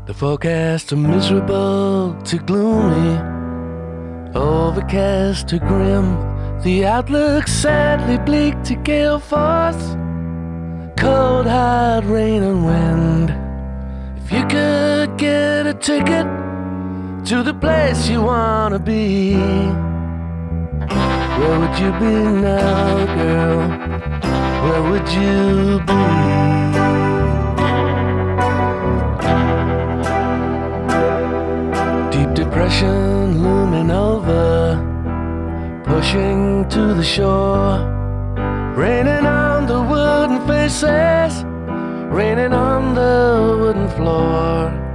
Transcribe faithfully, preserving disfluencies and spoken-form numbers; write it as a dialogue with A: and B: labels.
A: The forecast too miserable, too gloomy, overcast too grim, the outlook sadly bleak to gale force, cold hard rain and wind. If you could get a ticket to the place you wanna be, where would you be now, girl? Where would you be? Deep depression looming over, pushing to the shore, raining on the wooden faces, raining on the wooden floor.